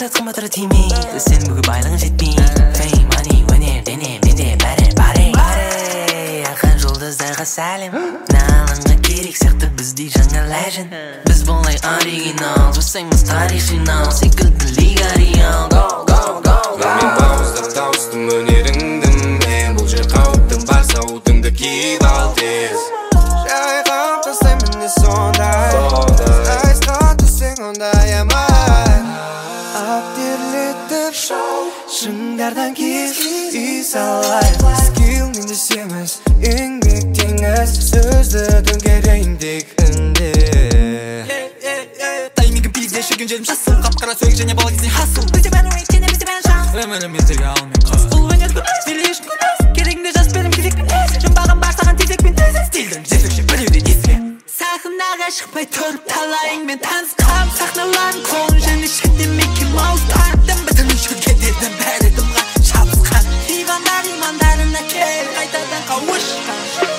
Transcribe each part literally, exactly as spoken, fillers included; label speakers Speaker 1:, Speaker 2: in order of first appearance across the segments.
Speaker 1: қымбат қымбатыра тимейді сен бүгін байлығың жетпейді Fame, money, өнер, дене, менде бәрі баре баре аққан жұлдыздарға сәлем налыңға керек сияқты біздей жаңа legend біз болай оригинал жасаймыз тарих жинал секілді лига реал Go, go, go, go
Speaker 2: мен дауыстап тауыстым өнеріңді мен бұл жер қауіпті бар сауытыңды киіп ал тез жайғап тастаймын не сондай айсқа түссең ондай амай аптерлетіп шоу шыңдардан кез үй салайық скилл менде семіз еңбек теңіз сөзді төңкерейін тек үнде
Speaker 3: таймингі пизде жүрген жерім жасыл қап-қара сөйік және бала кезден хасыл бізде бәрі рейт және бізде бәрі жас өміріміздегі алмен қас бұл өнер күрес билешін күрес керегіңде жас берім кезекпен тез жұмбағым бар саған тезекпен тез стильдің жетекші біреуден еске сахнаға шықпай тұрып талайыңмен танысқам сахналарын қолын және шетте Mickey Mouse тарттым бітірмей жүргендердің бәрі дымға шабысқан имандар имандарына кел қайтадан қауышқан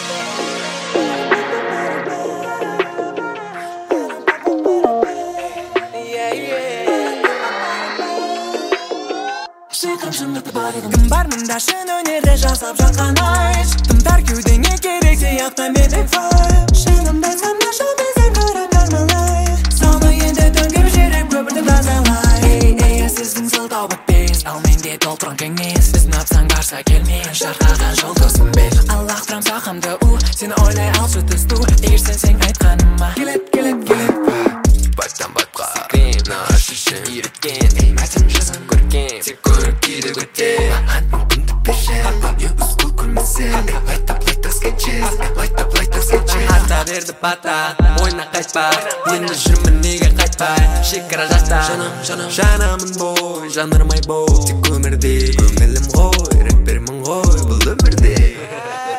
Speaker 3: кім бар мұнда шын өнерді жасап жатқан айш тымдар кеудеңе керек сияқты менің файл шынымды айтсам да шоу-бизнен көріп нормалайық соны енді төңкеріп жіберем көпірді тазалай ей ей сіздің сылтау бітпес ал менде толтырған кеңес сіз напсаң барса келмен шарқаған жұлдызым бел ал лақтырам сақымды у сені ойлай алшы түсту егер сенсең айтқаныма келет келет келет
Speaker 2: баттан батқа секрет мына шешім үйреткен мәтін жазған көрген тек көріп кейде көтер маған мүмкіндік берші не ұсқыл көрмесең лайтап лайтап скетчес лайтап лайтап скетчес
Speaker 3: ата берді бата ойна қайтпа енді жүрмін неге қайтпай шекара жақта жаным жаным жанамын бой жанармай бол тек өмірде көңілім ғой рэпермін ғой бұл өмірде